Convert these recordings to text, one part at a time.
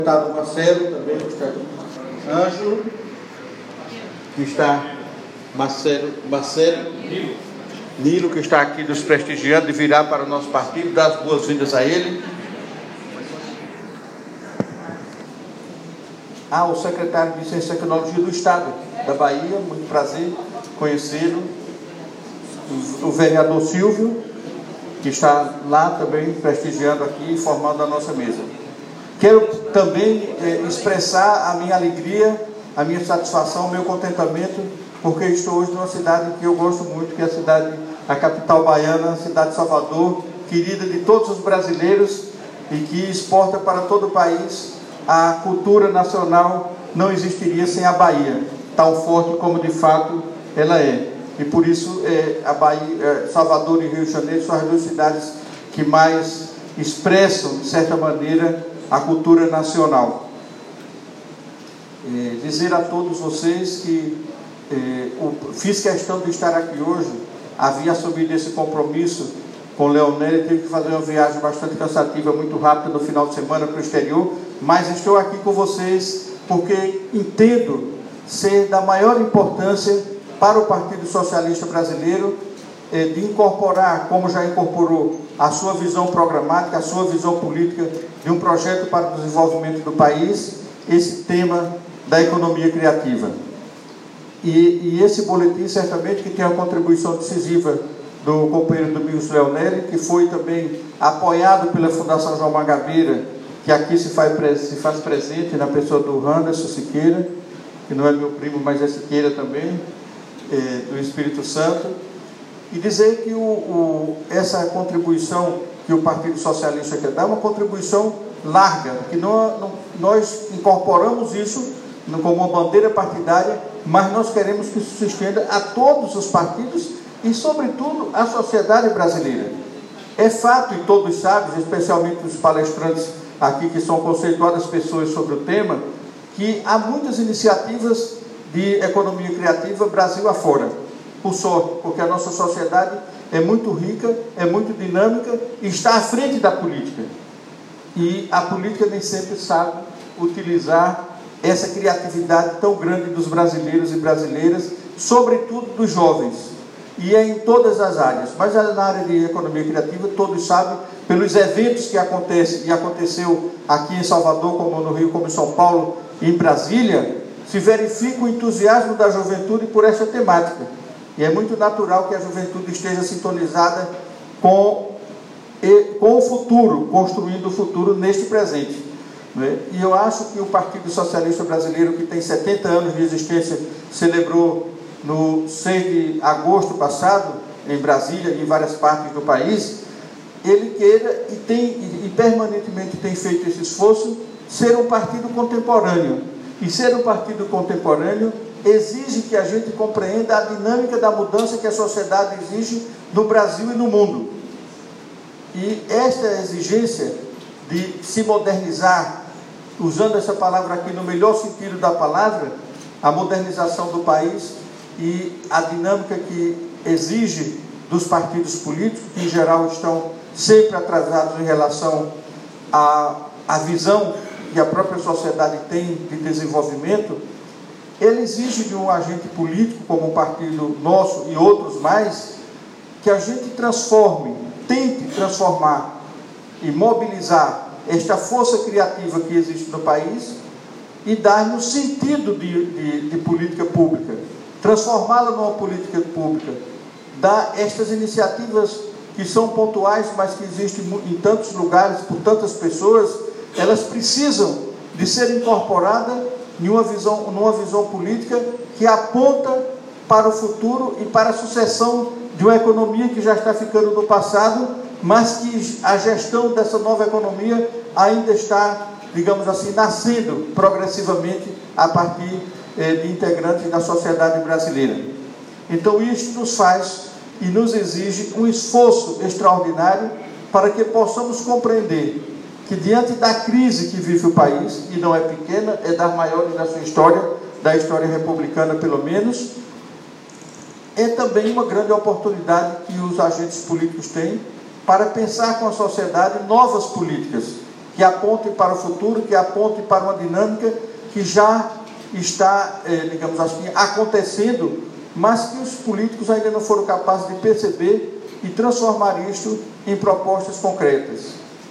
Deputado Marcelo também, que está aqui. Ângelo, que está. Marcelo Nilo, que está aqui nos prestigiando e virá para o nosso partido, dar as boas-vindas a ele. O secretário de Ciência e Tecnologia do Estado da Bahia, muito prazer conhecê-lo. O vereador Silvio, que está lá também prestigiando aqui e formando a nossa mesa. Quero também expressar a minha alegria, a minha satisfação, o meu contentamento, porque estou hoje numa cidade que eu gosto muito, que é a capital baiana, a cidade de Salvador, querida de todos os brasileiros e que exporta para todo o país. A cultura nacional não existiria sem a Bahia, tão forte como de fato ela é. E por isso a Bahia, Salvador e Rio de Janeiro são as duas cidades que mais expressam, de certa maneira, a cultura nacional. Dizer a todos vocês que fiz questão de estar aqui hoje, havia assumido esse compromisso com o Leonel, tive que fazer uma viagem bastante cansativa, muito rápida no final de semana para o exterior, mas estou aqui com vocês porque entendo ser da maior importância para o Partido Socialista Brasileiro de incorporar, como já incorporou, a sua visão programática, a sua visão política de um projeto para o desenvolvimento do país, esse tema da economia criativa. E esse boletim certamente que tem a contribuição decisiva do companheiro Domingos Leonel, que foi também apoiado pela Fundação João Mangabeira, que aqui se faz presente na pessoa do Anderson Siqueira, que não é meu primo, mas é Siqueira também, do Espírito Santo, e dizer que essa contribuição que o Partido Socialista quer dar é uma contribuição larga, que nós incorporamos isso como uma bandeira partidária, mas nós queremos que isso se estenda a todos os partidos e, sobretudo, à sociedade brasileira. É fato, e todos sabem, especialmente os palestrantes aqui, que são conceituadas pessoas sobre o tema, que há muitas iniciativas de economia criativa Brasil afora, por sorte, porque a nossa sociedade é muito rica, é muito dinâmica e está à frente da política. E a política nem sempre sabe utilizar essa criatividade tão grande dos brasileiros e brasileiras, sobretudo dos jovens, e é em todas as áreas, mas na área de economia criativa, todos sabem, pelos eventos que acontecem, e aconteceu aqui em Salvador, como no Rio, como em São Paulo e em Brasília, se verifica o entusiasmo da juventude por essa temática, e é muito natural que a juventude esteja sintonizada com o futuro, construindo o futuro neste presente. E eu acho que o Partido Socialista Brasileiro, que tem 70 anos de existência, celebrou no 6 de agosto passado, em Brasília e em várias partes do país, ele queira e permanentemente tem feito esse esforço, ser um partido contemporâneo. E ser um partido contemporâneo exige que a gente compreenda a dinâmica da mudança que a sociedade exige no Brasil e no mundo. E esta exigência de se modernizar, usando essa palavra aqui no melhor sentido da palavra, a modernização do país e a dinâmica que exige dos partidos políticos, que em geral estão sempre atrasados em relação à visão que a própria sociedade tem de desenvolvimento, ele exige de um agente político, como o partido nosso e outros mais, que a gente tente transformar e mobilizar esta força criativa que existe no país e dar-nos sentido de política pública, transformá-la numa política pública, dar estas iniciativas que são pontuais, mas que existem em tantos lugares, por tantas pessoas, elas precisam de ser incorporadas numa visão política que aponta para o futuro e para a sucessão de uma economia que já está ficando no passado, mas que a gestão dessa nova economia ainda está, digamos assim, nascendo progressivamente a partir de integrantes da sociedade brasileira. Então isso nos faz e nos exige um esforço extraordinário para que possamos compreender que diante da crise que vive o país, e não é pequena, é das maiores da sua história, da história republicana pelo menos, é também uma grande oportunidade que os agentes políticos têm para pensar com a sociedade novas políticas, que que aponte para o futuro, que aponte para uma dinâmica que já está, digamos assim, acontecendo, mas que os políticos ainda não foram capazes de perceber e transformar isto em propostas concretas,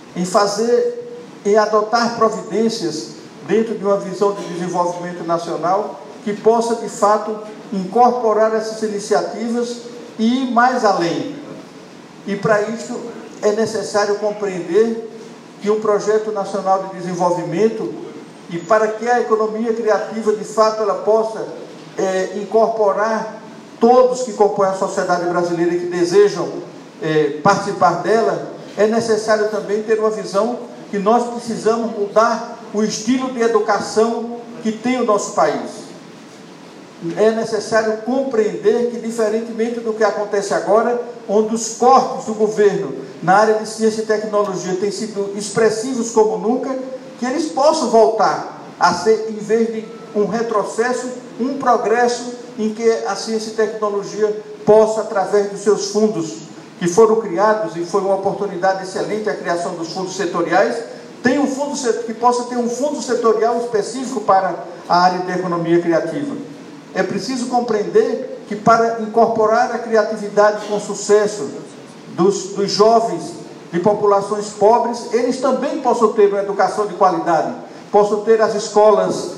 em adotar providências dentro de uma visão de desenvolvimento nacional que possa, de fato, incorporar essas iniciativas e ir mais além. E para isso é necessário compreender que um projeto nacional de desenvolvimento, e para que a economia criativa, de fato, ela possa incorporar todos que compõem a sociedade brasileira e que desejam participar dela, é necessário também ter uma visão que nós precisamos mudar o estilo de educação que tem o nosso país. É necessário compreender que, diferentemente do que acontece agora, onde os cortes do governo na área de ciência e tecnologia têm sido expressivos como nunca, que eles possam voltar a ser, em vez de um retrocesso, um progresso em que a ciência e tecnologia possa, através dos seus fundos que foram criados, e foi uma oportunidade excelente a criação dos fundos setoriais, que possa ter um fundo setorial específico para a área de economia criativa. É preciso compreender que, para incorporar a criatividade com sucesso dos jovens de populações pobres, eles também possam ter uma educação de qualidade, possam ter as escolas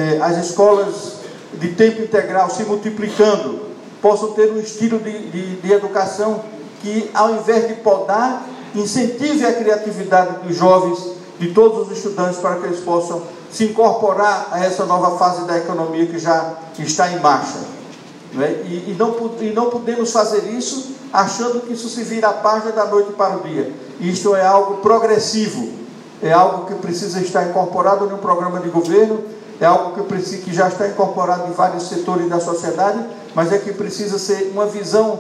de tempo integral se multiplicando, possam ter um estilo de educação que, ao invés de podar, incentive a criatividade dos jovens, de todos os estudantes, para que eles possam se incorporar a essa nova fase da economia que já está em marcha. E não podemos fazer isso achando que isso se vira a página da noite para o dia. Isto é algo progressivo, é algo que precisa estar incorporado no programa de governo, é algo que já está incorporado em vários setores da sociedade, mas é que precisa ser uma visão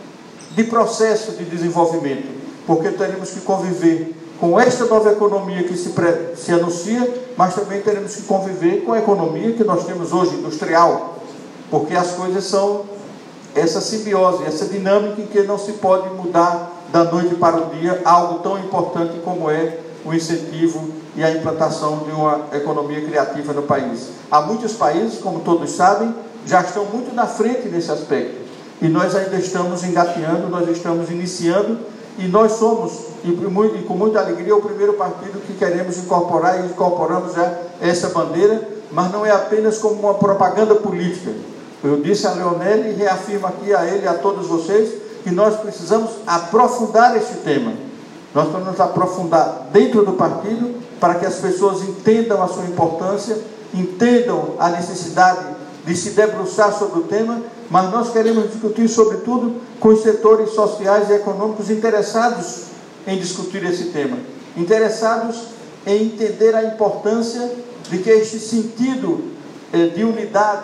de processo de desenvolvimento, porque teremos que conviver com esta nova economia que se anuncia, mas também teremos que conviver com a economia que nós temos hoje, industrial, porque as coisas são essa simbiose, essa dinâmica em que não se pode mudar da noite para o dia algo tão importante como é o incentivo e a implantação de uma economia criativa no país. Há muitos países, como todos sabem, já estão muito na frente nesse aspecto, e nós ainda estamos engateando, nós estamos iniciando, e nós somos, e com muita alegria, o primeiro partido que queremos incorporar, e incorporamos já essa bandeira, mas não é apenas como uma propaganda política. Eu disse a Leonel e reafirmo aqui a ele e a todos vocês que nós precisamos aprofundar este tema. Nós precisamos aprofundar dentro do partido para que as pessoas entendam a sua importância, entendam a necessidade de se debruçar sobre o tema, mas nós queremos discutir, sobretudo, com os setores sociais e econômicos interessados em discutir esse tema, interessados em entender a importância de que este sentido de unidade,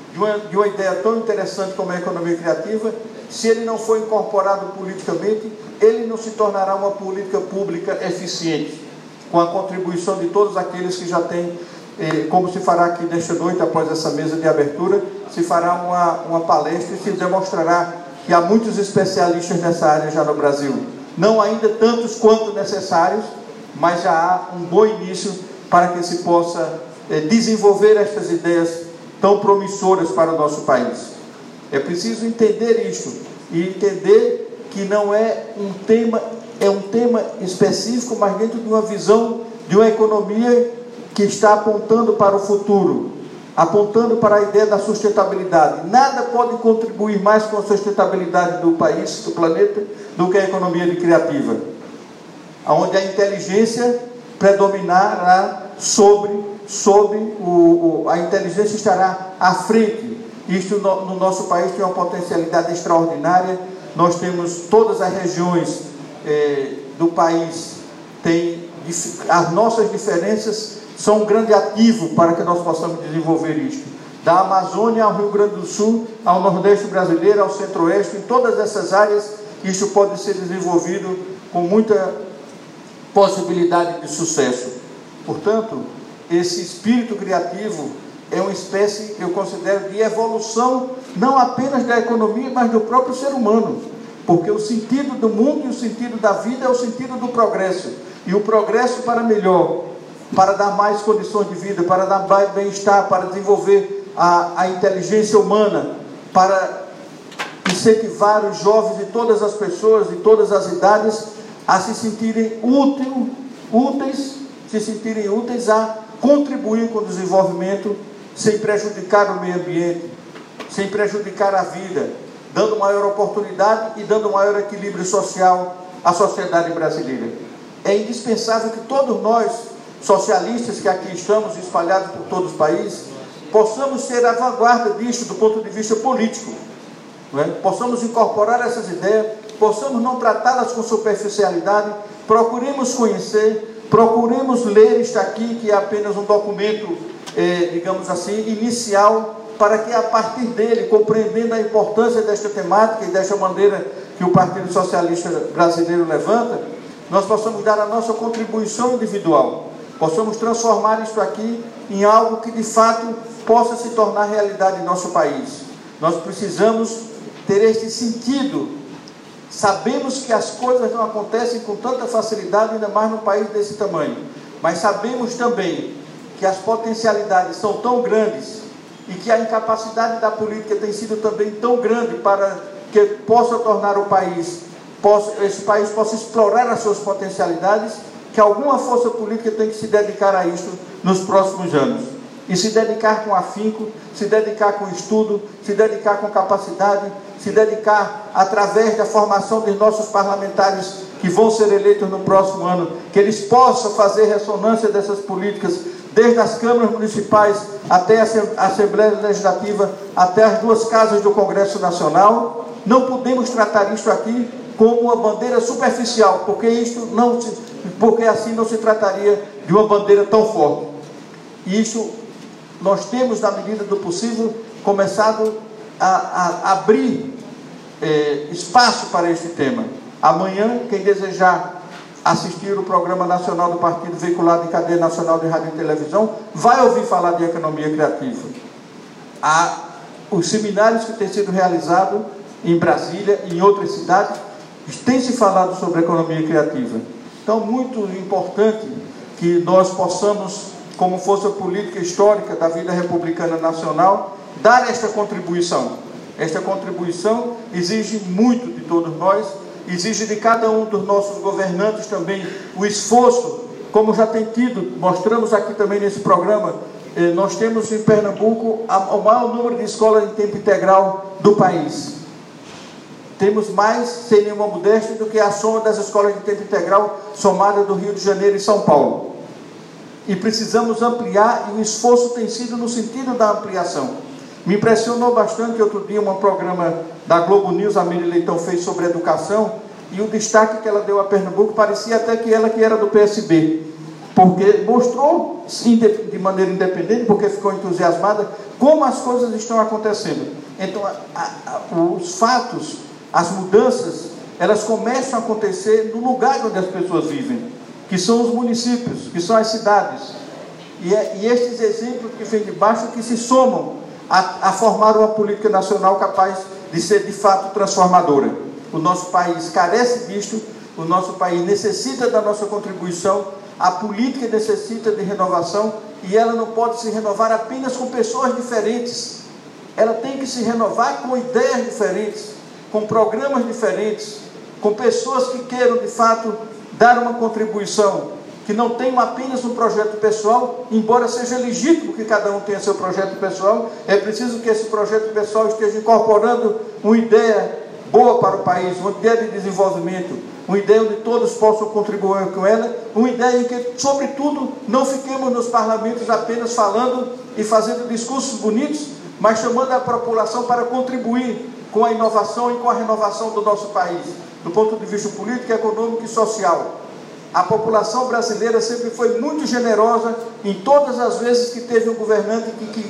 de uma ideia tão interessante como a economia criativa, se ele não for incorporado politicamente, ele não se tornará uma política pública eficiente, com a contribuição de todos aqueles que já têm, como se fará aqui nesta noite, após essa mesa de abertura, se fará uma palestra e se demonstrará que há muitos especialistas nessa área já no Brasil. Não ainda tantos quanto necessários, mas já há um bom início para que se possa desenvolver estas ideias tão promissoras para o nosso país. É preciso entender isto, e entender que não é um tema específico, mas dentro de uma visão de uma economia que está apontando para o futuro, apontando para a ideia da sustentabilidade. Nada pode contribuir mais com a sustentabilidade do país, do planeta, do que a economia criativa, onde a inteligência predominará a inteligência estará à frente. Isto no nosso país tem uma potencialidade extraordinária. Nós temos todas as regiões do país, as nossas diferenças são um grande ativo para que nós possamos desenvolver isto. Da Amazônia ao Rio Grande do Sul, ao Nordeste brasileiro, ao Centro-Oeste, em todas essas áreas, isto pode ser desenvolvido com muita possibilidade de sucesso. Portanto, esse espírito criativo é uma espécie, eu considero, de evolução, não apenas da economia, mas do próprio ser humano, porque o sentido do mundo e o sentido da vida é o sentido do progresso. E o progresso para melhor, para dar mais condições de vida, para dar mais bem-estar, para desenvolver a inteligência humana, para incentivar os jovens e todas as pessoas de todas as idades a se sentirem úteis a contribuir com o desenvolvimento, sem prejudicar o meio ambiente, sem prejudicar a vida, dando maior oportunidade e dando maior equilíbrio social à sociedade brasileira. É indispensável que todos nós, socialistas que aqui estamos espalhados por todo o país, possamos ser a vanguarda disto do ponto de vista político, não é? Possamos incorporar essas ideias, possamos não tratá-las com superficialidade, procuremos conhecer, procuremos ler isto aqui, que é apenas um documento, digamos assim, inicial, para que a partir dele, compreendendo a importância desta temática e desta bandeira que o Partido Socialista Brasileiro levanta, nós possamos dar a nossa contribuição individual, possamos transformar isto aqui em algo que de fato possa se tornar realidade em nosso país. Nós precisamos ter este sentido. Sabemos que as coisas não acontecem com tanta facilidade, ainda mais num país desse tamanho, mas sabemos também que as potencialidades são tão grandes e que a incapacidade da política tem sido também tão grande para que possa tornar o país, esse país possa explorar as suas potencialidades, que alguma força política tem que se dedicar a isso nos próximos anos. E se dedicar com afinco, se dedicar com estudo, se dedicar com capacidade, se dedicar através da formação dos nossos parlamentares que vão ser eleitos no próximo ano, que eles possam fazer ressonância dessas políticas, desde as câmaras municipais até a Assembleia Legislativa, até as duas casas do Congresso Nacional. Não podemos tratar isto aqui como uma bandeira superficial, porque assim não se trataria de uma bandeira tão forte. E isso nós temos, na medida do possível, começado a abrir espaço para este tema. Amanhã, quem desejar assistir o Programa Nacional do Partido veiculado em cadeia nacional de rádio e televisão, vai ouvir falar de economia criativa. Os seminários que têm sido realizados em Brasília e em outras cidades, tem se falado sobre economia criativa. Então, muito importante que nós possamos, como força política histórica da vida republicana nacional, dar esta contribuição. Esta contribuição exige muito de todos nós, exige de cada um dos nossos governantes também o esforço, como já tem tido, mostramos aqui também nesse programa. Nós temos em Pernambuco o maior número de escolas em tempo integral do país. Temos mais, sem nenhuma modéstia, do que a soma das escolas de tempo integral somada do Rio de Janeiro e São Paulo. E precisamos ampliar, e o esforço tem sido no sentido da ampliação. Me impressionou bastante outro dia um programa da Globo News, a Miriam Leitão fez sobre educação, e o destaque que ela deu a Pernambuco parecia até que ela que era do PSB, porque mostrou, sim, de maneira independente, porque ficou entusiasmada, como as coisas estão acontecendo. Então, os fatos, as mudanças, elas começam a acontecer no lugar onde as pessoas vivem, que são os municípios, que são as cidades. E estes exemplos que vêm de baixo que se somam a formar uma política nacional capaz de ser de fato transformadora. O nosso país carece disto, o nosso país necessita da nossa contribuição, a política necessita de renovação, e ela não pode se renovar apenas com pessoas diferentes. Ela tem que se renovar com ideias diferentes, com programas diferentes, com pessoas que queiram de fato dar uma contribuição, que não tenham apenas um projeto pessoal, embora seja legítimo que cada um tenha seu projeto pessoal. É preciso que esse projeto pessoal esteja incorporando uma ideia boa para o país, uma ideia de desenvolvimento, uma ideia onde todos possam contribuir com ela, uma ideia em que, sobretudo, não fiquemos nos parlamentos apenas falando e fazendo discursos bonitos, mas chamando a população para contribuir com a inovação e com a renovação do nosso país, do ponto de vista político, econômico e social. A população brasileira sempre foi muito generosa em todas as vezes que teve um governante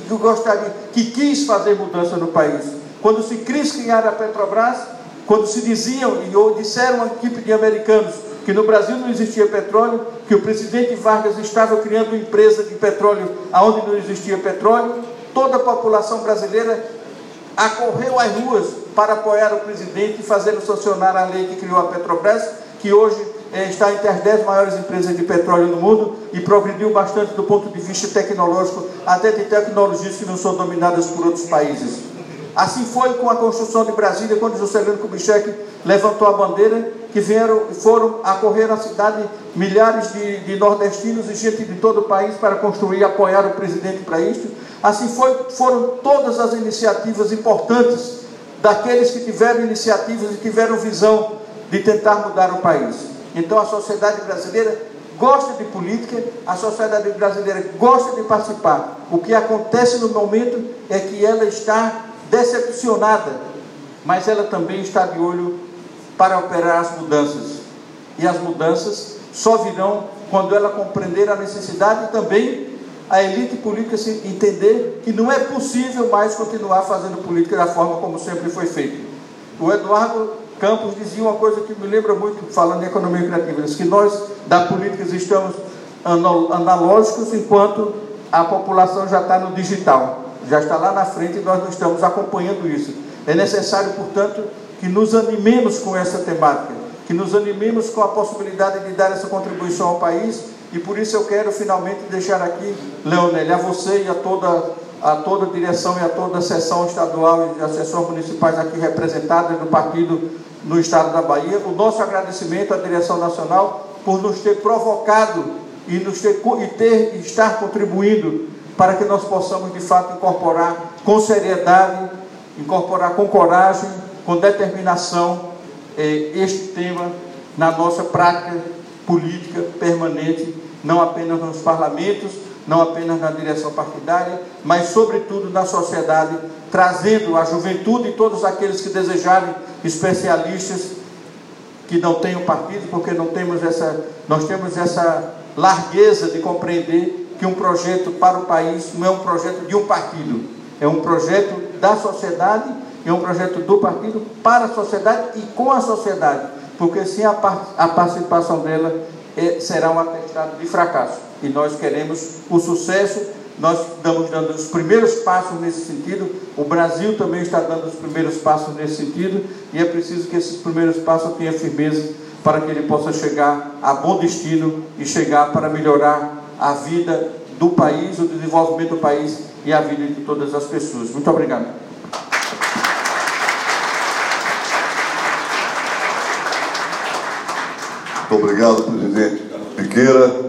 que quis fazer mudança no país. Quando se quis criar a Petrobras, quando se diziam e disseram a equipe de americanos que no Brasil não existia petróleo, que o presidente Vargas estava criando uma empresa de petróleo onde não existia petróleo, toda a população brasileira acorreu às ruas para apoiar o presidente e fazê-lo sancionar a lei que criou a Petrobras, que hoje está entre as 10 maiores empresas de petróleo no mundo e progrediu bastante do ponto de vista tecnológico, até de tecnologias que não são dominadas por outros países. Assim foi com a construção de Brasília, quando Juscelino Kubitschek levantou a bandeira, que foram acorrer à cidade milhares de nordestinos e gente de todo o país para construir e apoiar o presidente para isto. Assim foram todas as iniciativas importantes daqueles que tiveram iniciativas e tiveram visão de tentar mudar o país. Então a sociedade brasileira gosta de política, a sociedade brasileira gosta de participar. O que acontece no momento é que ela está decepcionada, mas ela também está de olho para operar as mudanças. E as mudanças só virão quando ela compreender a necessidade e também a elite política se entender que não é possível mais continuar fazendo política da forma como sempre foi feito. O Eduardo Campos dizia uma coisa que me lembra muito, falando em economia criativa, que nós da política estamos analógicos enquanto a população já está no digital, já está lá na frente e nós não estamos acompanhando isso. É necessário, portanto, que nos animemos com essa temática, que nos animemos com a possibilidade de dar essa contribuição ao país. E por isso eu quero finalmente deixar aqui, Leonel, a você e a toda a direção e a toda a seção estadual e as sessões municipais aqui representadas do partido no estado da Bahia, o nosso agradecimento à direção nacional por nos ter provocado e estar contribuindo para que nós possamos de fato incorporar com seriedade, incorporar com coragem, com determinação este tema na nossa prática política permanente, não apenas nos parlamentos, não apenas na direção partidária, mas sobretudo na sociedade, trazendo a juventude e todos aqueles que desejarem especialistas que não tenham partido, porque nós temos essa largueza de compreender que um projeto para o país não é um projeto de um partido, é um projeto da sociedade, é um projeto do partido para a sociedade e com a sociedade, porque sem a participação dela será um atestado de fracasso. E nós queremos o sucesso, nós estamos dando os primeiros passos nesse sentido, o Brasil também está dando os primeiros passos nesse sentido, e é preciso que esses primeiros passos tenham firmeza para que ele possa chegar a bom destino e chegar para melhorar a vida do país, o desenvolvimento do país e a vida de todas as pessoas. Muito obrigado. Muito obrigado, presidente Piqueira.